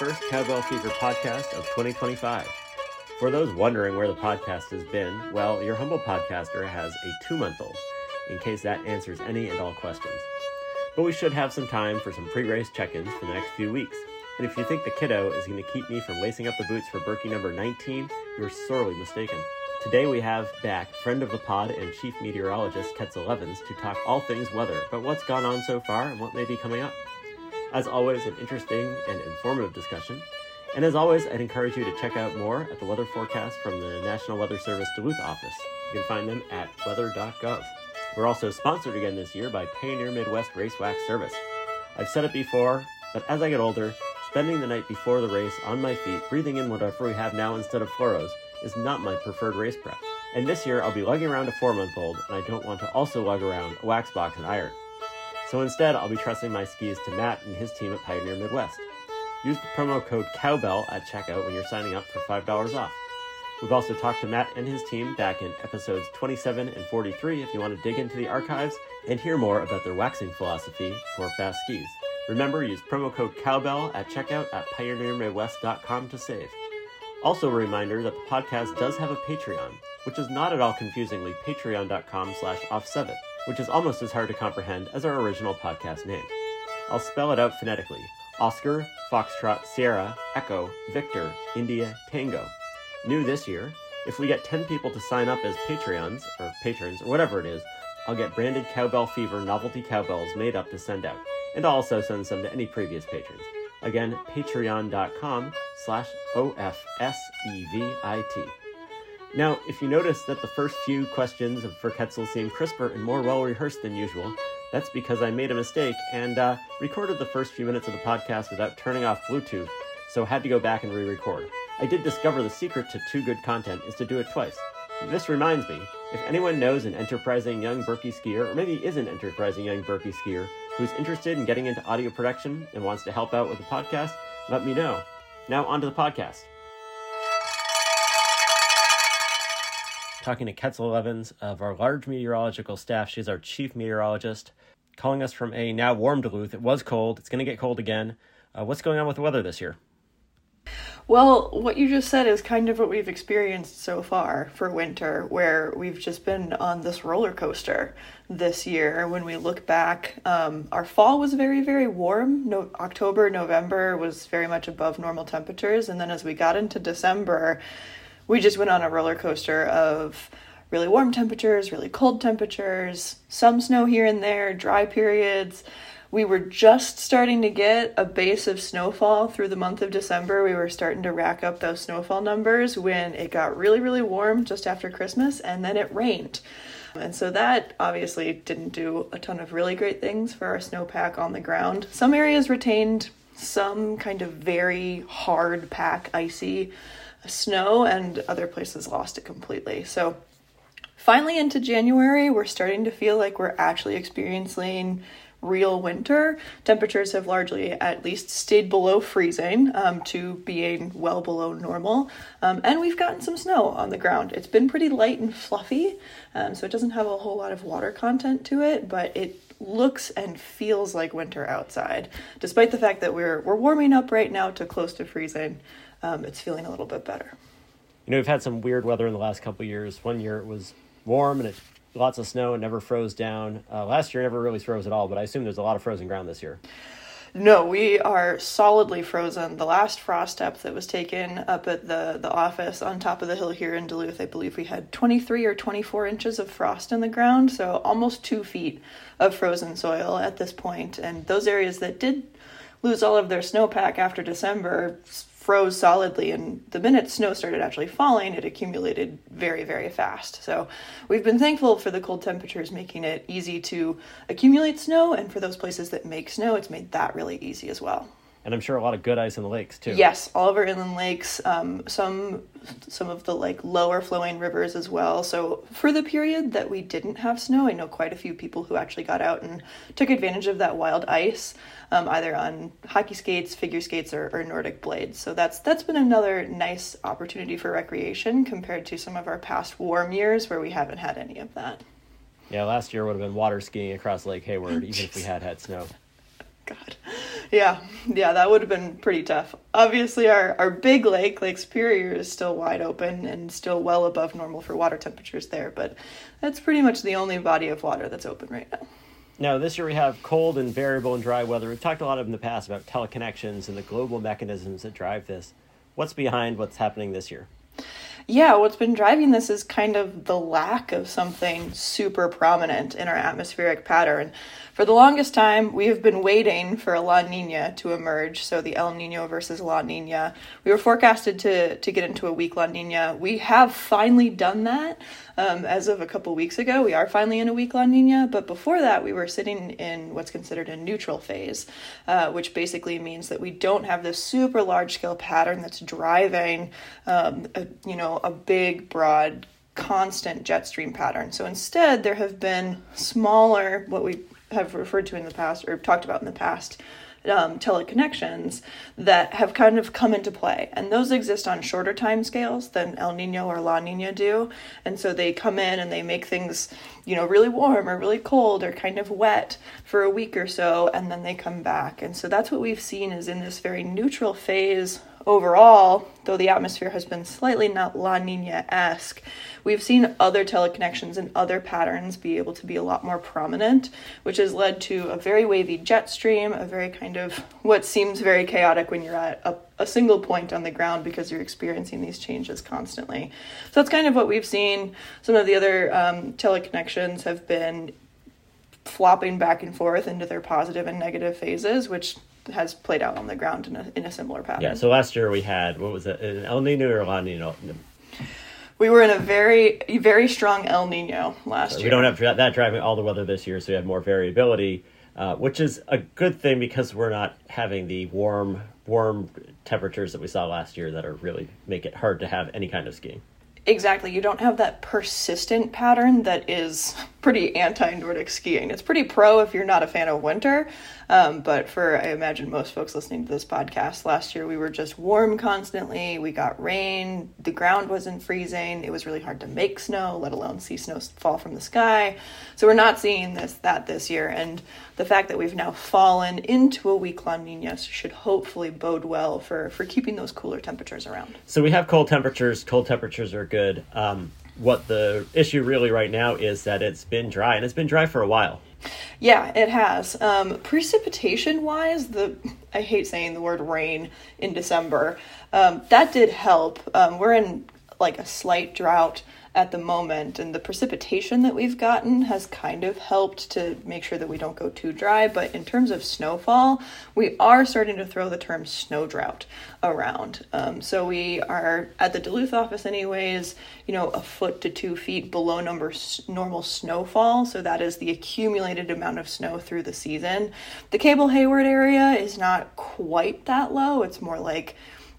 first Cowbell Fever podcast of 2025. For those wondering where the podcast has been, well, your humble podcaster has a 2-month-old, in case that answers any and all questions. But we should have some time for some pre-race check-ins for the next few weeks. And if you think the kiddo is going to keep me from lacing up the boots for Berkey number 19, you're sorely mistaken. Today we have back friend of the pod and chief meteorologist Ketzel Evans to talk all things weather, about what's gone on so far and what may be coming up. As always, an interesting and informative discussion. And as always, I'd encourage you to check out more at the weather forecast from the National Weather Service Duluth office. You can find them at weather.gov. We're also sponsored again this year by Pioneer Midwest Race Wax Service. I've said it before, but as I get older, spending the night before the race on my feet, breathing in whatever we have now instead of fluoros, is not my preferred race prep. And this year, I'll be lugging around a 4-month-old, and I don't want to also lug around a wax box and iron. So instead, I'll be trusting my skis to Matt and his team at Pioneer Midwest. Use the promo code COWBELL at checkout when you're signing up for $5 off. We've also talked to Matt and his team back in episodes 27 and 43 if you want to dig into the archives and hear more about their waxing philosophy for fast skis. Remember, use promo code COWBELL at checkout at pioneermidwest.com to save. Also a reminder that the podcast does have a Patreon, which is not at all confusingly patreon.com/off7, which is almost as hard to comprehend as our original podcast name. I'll spell it out phonetically. Oscar, Foxtrot, Sierra, Echo, Victor, India, Tango. New this year, if we get 10 people to sign up as Patreons, or patrons, or whatever it is, I'll get branded Cowbell Fever novelty cowbells made up to send out, and I'll also send some to any previous patrons. Again, patreon.com/OFSEVIT. Now, if you notice that the first few questions for Ketzel seem crisper and more well-rehearsed than usual, that's because I made a mistake and recorded the first few minutes of the podcast without turning off Bluetooth, so had to go back and re-record. I did discover the secret to too good content is to do it twice. This reminds me, if anyone knows an enterprising young Berkey skier, or maybe is an enterprising young Berkey skier, who's interested in getting into audio production and wants to help out with the podcast, let me know. Now on to the podcast. Talking to Ketzel Evans of our large meteorological staff. She's our chief meteorologist, calling us from a now warm Duluth. It was cold. It's going to get cold again. What's going on with the weather this year? Well, what you just said is kind of what we've experienced so far for winter, where we've just been on this roller coaster this year. When we look back, our fall was very, very warm. October, November was very much above normal temperatures. And then as we got into December, we just went on a roller coaster of really warm temperatures, really cold temperatures, some snow here and there, dry periods. We were just starting to get a base of snowfall through the month of December. We were starting to rack up those snowfall numbers when it got really, really warm just after Christmas, and then it rained. And so that obviously didn't do a ton of really great things for our snowpack on the ground. Some areas retained some kind of very hard pack, icy snow, and other places lost it completely. So finally into January, we're starting to feel like we're actually experiencing real winter. Temperatures have largely at least stayed below freezing to being well below normal. And we've gotten some snow on the ground. It's been pretty light and fluffy, so it doesn't have a whole lot of water content to it, but it looks and feels like winter outside. Despite the fact that we're warming up right now to close to freezing, it's feeling a little bit better. You know, we've had some weird weather in the last couple of years. One year it was warm and lots of snow and never froze down. Last year never really froze at all, but I assume there's a lot of frozen ground this year. No, we are solidly frozen. The last frost step that was taken up at the office on top of the hill here in Duluth, I believe we had 23 or 24 inches of frost in the ground, so almost 2 feet of frozen soil at this point. And those areas that did lose all of their snowpack after December froze solidly, and the minute snow started actually falling, it accumulated very, very fast. So we've been thankful for the cold temperatures making it easy to accumulate snow, and for those places that make snow, it's made that really easy as well. And I'm sure a lot of good ice in the lakes too. Yes, all of our inland lakes, some of the lower flowing rivers as well. So for the period that we didn't have snow, I know quite a few people who actually got out and took advantage of that wild ice, either on hockey skates, figure skates, or Nordic blades. So that's been another nice opportunity for recreation compared to some of our past warm years where we haven't had any of that. Yeah, last year would have been water skiing across Lake Hayward, even if we had snow. God. Yeah, that would have been pretty tough. Obviously, our big lake, Lake Superior, is still wide open and still well above normal for water temperatures there, but that's pretty much the only body of water that's open right now. Now, this year we have cold and variable and dry weather. We've talked a lot in the past about teleconnections and the global mechanisms that drive this. What's behind what's happening this year? Yeah, what's been driving this is kind of the lack of something super prominent in our atmospheric pattern. For the longest time, we have been waiting for a La Nina to emerge, so the El Nino versus La Nina. We were forecasted to get into a weak La Nina. We have finally done that. As of a couple weeks ago, we are finally in a weak La Nina, but before that, we were sitting in what's considered a neutral phase, which basically means that we don't have this super large-scale pattern that's driving, a big, broad, constant jet stream pattern. So instead, there have been smaller, what we have referred to in the past, or talked about in the past, teleconnections that have kind of come into play. And those exist on shorter time scales than El Nino or La Nina do. And so they come in and they make things, really warm or really cold or kind of wet for a week or so, and then they come back. And so that's what we've seen is in this very neutral phase overall, though the atmosphere has been slightly not La Nina-esque, we've seen other teleconnections and other patterns be able to be a lot more prominent, which has led to a very wavy jet stream, a very kind of what seems very chaotic when you're at a single point on the ground because you're experiencing these changes constantly. So that's kind of what we've seen. Some of the other teleconnections have been flopping back and forth into their positive and negative phases, which has played out on the ground in a similar pattern. Yeah, so last year we had, what was it, an El Nino or La Nina? We were in a very, very strong El Nino last year. We don't have that driving all the weather this year, so we have more variability, which is a good thing because we're not having the warm temperatures that we saw last year that are really make it hard to have any kind of skiing. Exactly. You don't have that persistent pattern that is pretty anti-Nordic skiing. It's pretty pro if you're not a fan of winter, but for, I imagine, most folks listening to this podcast, last year we were just warm constantly. We got rain. The ground wasn't freezing. It was really hard to make snow, let alone see snow fall from the sky. So we're not seeing that this year, and the fact that we've now fallen into a weak La Nina should hopefully bode well for keeping those cooler temperatures around. So we have cold temperatures. Cold temperatures are good. What the issue really right now is that it's been dry, and it's been dry for a while. Yeah, it has. Precipitation-wise, I hate saying the word rain in December. That did help. We're in like a slight drought at the moment, and the precipitation that we've gotten has kind of helped to make sure that we don't go too dry. But in terms of snowfall, we are starting to throw the term snow drought around. So we are at the Duluth office anyways, a foot to 2 feet below normal snowfall. So that is the accumulated amount of snow through the season. The Cable Hayward area is not quite that low. It's more like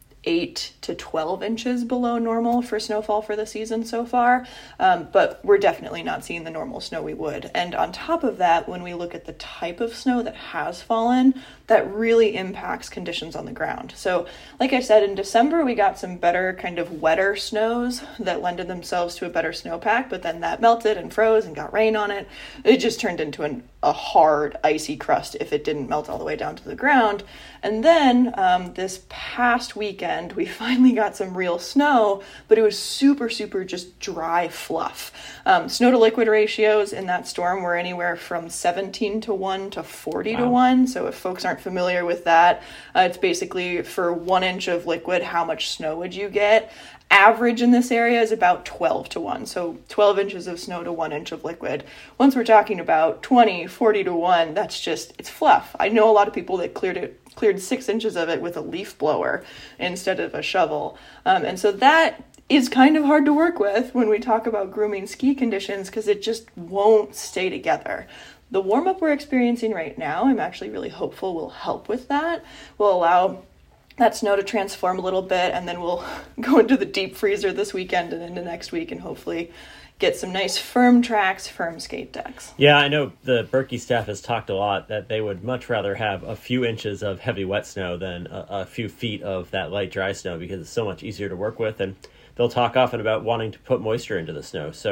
8 to 12 inches below normal for snowfall for the season so far, but we're definitely not seeing the normal snow we would. And on top of that, when we look at the type of snow that has fallen, that really impacts conditions on the ground. So like I said, in December, we got some better kind of wetter snows that lended themselves to a better snowpack, but then that melted and froze and got rain on it. It just turned into a hard, icy crust if it didn't melt all the way down to the ground. And then this past weekend, we finally got some real snow, but it was super, super just dry fluff. Snow to liquid ratios in that storm were anywhere from 17 to 1 to 40 to 1. So if folks aren't familiar with that, it's basically for 1 inch of liquid, how much snow would you get? Average in this area is about 12 to 1. So 12 inches of snow to 1 inch of liquid. Once we're talking about 20, 40 to 1, it's fluff. I know a lot of people that cleared 6 inches of it with a leaf blower instead of a shovel. And so that is kind of hard to work with when we talk about grooming ski conditions because it just won't stay together. The warm-up we're experiencing right now, I'm actually really hopeful will help with that. Will allow that snow to transform a little bit, and then we'll go into the deep freezer this weekend and into next week and hopefully get some nice firm tracks, firm skate decks. Yeah, I know the Berkey staff has talked a lot that they would much rather have a few inches of heavy wet snow than a few feet of that light dry snow because it's so much easier to work with, and they'll talk often about wanting to put moisture into the snow. So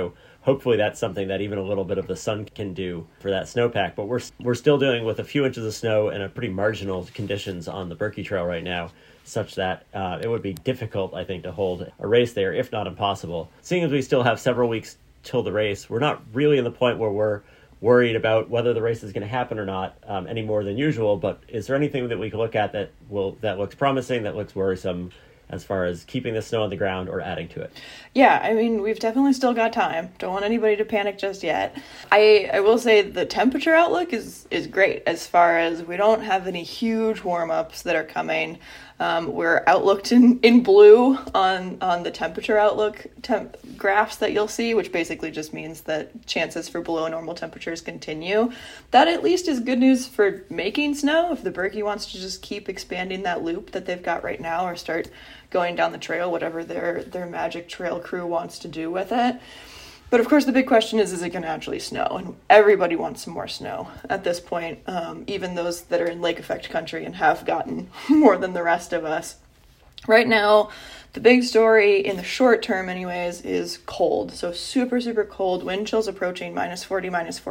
hopefully that's something that even a little bit of the sun can do for that snowpack. But we're still dealing with a few inches of snow and a pretty marginal conditions on the Birkie Trail right now, such that it would be difficult, I think, to hold a race there, if not impossible. Seeing as we still have several weeks till the race, we're not really in the point where we're worried about whether the race is going to happen or not any more than usual. But is there anything that we can look at that looks promising, that looks worrisome, as far as keeping the snow on the ground or adding to it? Yeah, I mean, we've definitely still got time. Don't want anybody to panic just yet. I will say the temperature outlook is great, as far as we don't have any huge warm-ups that are coming. We're outlooked in blue on the temperature outlook graphs that you'll see, which basically just means that chances for below normal temperatures continue. That at least is good news for making snow. If the Birkie wants to just keep expanding that loop that they've got right now, or start going down the trail, whatever their magic trail crew wants to do with it. But of course, the big question is it going to actually snow? And everybody wants some more snow at this point, even those that are in lake effect country and have gotten more than the rest of us. Right now, the big story in the short term anyways is cold. So super, super cold, wind chills approaching -40,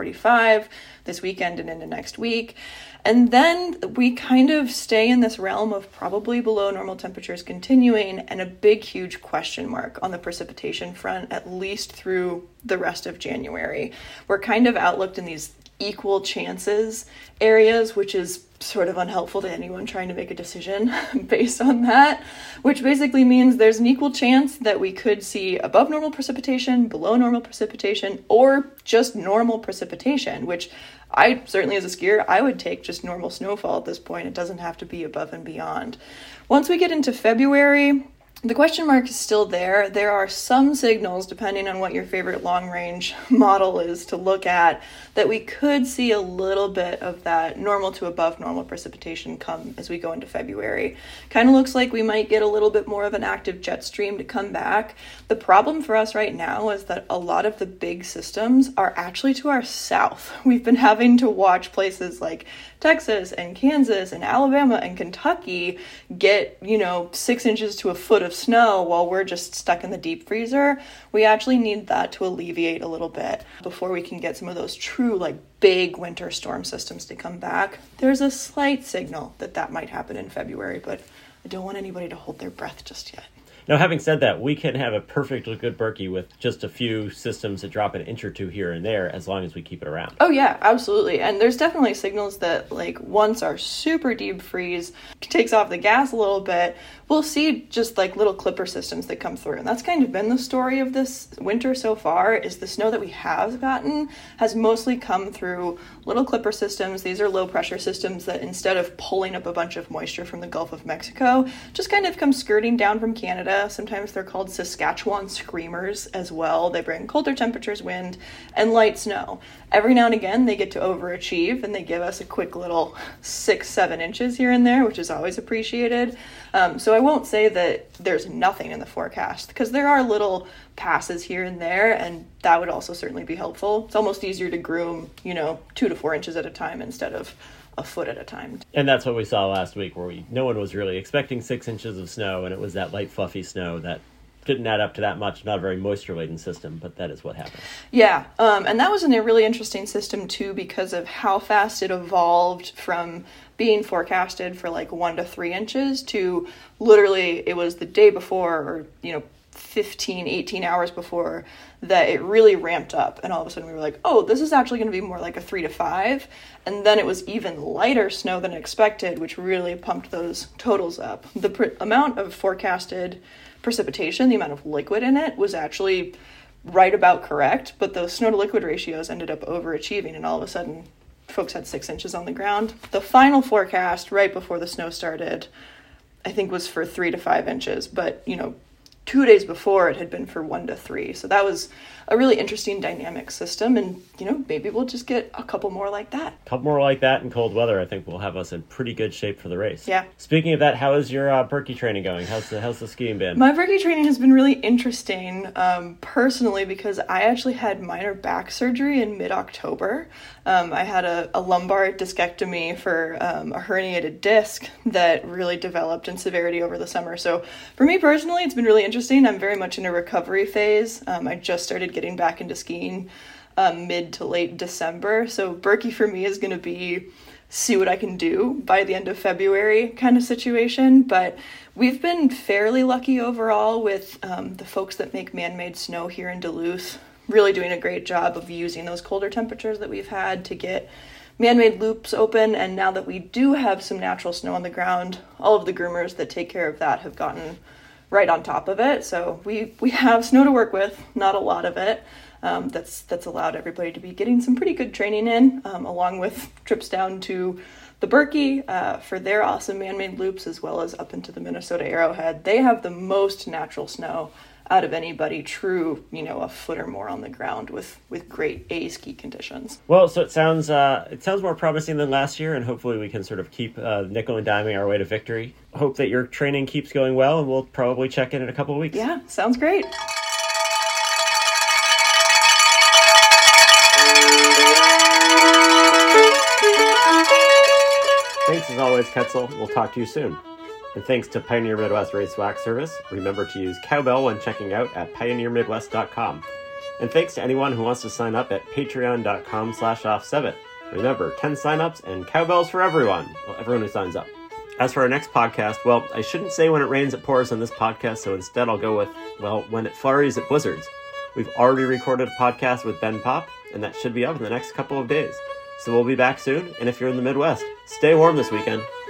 -45 this weekend and into next week. And then we kind of stay in this realm of probably below normal temperatures continuing, and a big, huge question mark on the precipitation front, at least through the rest of January. We're kind of outlooked in these equal chances areas, which is sort of unhelpful to anyone trying to make a decision based on that, which basically means there's an equal chance that we could see above normal precipitation, below normal precipitation, or just normal precipitation, which I certainly, as a skier, I would take just normal snowfall at this point. It doesn't have to be above and beyond. Once we get into February, the question mark is still there. There are some signals, depending on what your favorite long-range model is to look at, that we could see a little bit of that normal to above normal precipitation come as we go into February. Kind of looks like we might get a little bit more of an active jet stream to come back. The problem for us right now is that a lot of the big systems are actually to our south. We've been having to watch places like Texas and Kansas and Alabama and Kentucky get, 6 inches to a foot of snow while we're just stuck in the deep freezer. We actually need that to alleviate a little bit before we can get some of those true big winter storm systems to come back. There's a slight signal that might happen in February, but I don't want anybody to hold their breath just yet. Now, having said that, we can have a perfectly good Birkie with just a few systems that drop an inch or two here and there, as long as we keep it around. Oh yeah, absolutely. And there's definitely signals that once our super deep freeze takes off the gas a little bit, we'll see just little clipper systems that come through. And that's kind of been the story of this winter so far, is the snow that we have gotten has mostly come through little clipper systems. These are low pressure systems that, instead of pulling up a bunch of moisture from the Gulf of Mexico, just kind of come skirting down from Canada. Sometimes they're called Saskatchewan screamers as well. They bring colder temperatures, wind, and light snow. Every now and again, they get to overachieve, and they give us a quick little 6-7 inches here and there, which is always appreciated. So I won't say that there's nothing in the forecast, because there are little passes here and there, and that would also certainly be helpful. It's almost easier to groom, 2 to 4 inches at a time instead of a foot at a time. And that's what we saw last week, where no one was really expecting 6 inches of snow, and it was that light, fluffy snow that didn't add up to that much. Not a very moisture-laden system, but that is what happened. Yeah, and that was a really interesting system, too, because of how fast it evolved from being forecasted for 1 to 3 inches to literally, it was the day before, or, 15, 18 hours before, that it really ramped up. And all of a sudden we were like, oh, this is actually going to be more like a 3 to 5. And then it was even lighter snow than expected, which really pumped those totals up. The amount of forecasted precipitation, the amount of liquid in it, was actually right about correct, but those snow to liquid ratios ended up overachieving, and all of a sudden folks had 6 inches on the ground. The final forecast right before the snow started, I think, was for 3 to 5 inches, but 2 days before it had been for 1 to 3. So that was a really interesting dynamic system, and maybe we'll just get a couple more like that. A couple more like that in cold weather, I think, will have us in pretty good shape for the race. Yeah. Speaking of that, how is your Birkie training going? How's the skiing been? My Birkie training has been really interesting, personally, because I actually had minor back surgery in mid-October. I had a lumbar discectomy for a herniated disc that really developed in severity over the summer. So for me personally, it's been really interesting. I'm very much in a recovery phase. I just started getting back into skiing mid to late December. So Birkie for me is going to be see what I can do by the end of February kind of situation. But we've been fairly lucky overall with the folks that make man-made snow here in Duluth really doing a great job of using those colder temperatures that we've had to get man-made loops open. And now that we do have some natural snow on the ground, all of the groomers that take care of that have gotten right on top of it. So we have snow to work with, not a lot of it. That's allowed everybody to be getting some pretty good training in, along with trips down to the Birkie for their awesome man-made loops, as well as up into the Minnesota Arrowhead. They have the most natural snow out of anybody, true, a foot or more on the ground with great ski conditions. Well, so it sounds more promising than last year, and hopefully we can sort of keep nickel and diming our way to victory. Hope that your training keeps going well, and we'll probably check in a couple of weeks. Yeah, sounds great. Thanks as always, Ketzel. We'll talk to you soon. And thanks to Pioneer Midwest Race Wax Service. Remember to use Cowbell when checking out at pioneermidwest.com. And thanks to anyone who wants to sign up at patreon.com/off7. Remember, 10 signups and cowbells for everyone. Well, everyone who signs up. As for our next podcast, well, I shouldn't say when it rains it pours on this podcast, so instead I'll go with, well, when it flurries it blizzards. We've already recorded a podcast with Ben Pop, and that should be up in the next couple of days. So we'll be back soon, and if you're in the Midwest, stay warm this weekend.